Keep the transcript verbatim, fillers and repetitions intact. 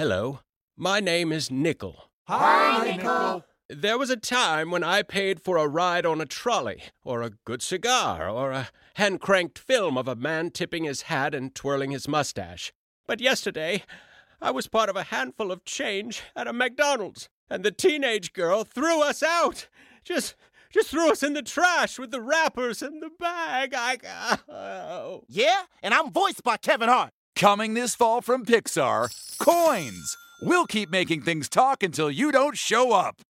Hello, my name is Nickel. Hi, Nickel. There was a time when I paid for a ride on a trolley, or a good cigar, or a hand-cranked film of a man tipping his hat and twirling his mustache. But yesterday, I was part of a handful of change at a McDonald's, and the teenage girl threw us out. Just, just threw us in the trash with the wrappers and the bag. I, oh. Yeah, and I'm voiced by Kevin Hart. Coming this fall from Pixar, Coins. We'll keep making things talk until you don't show up.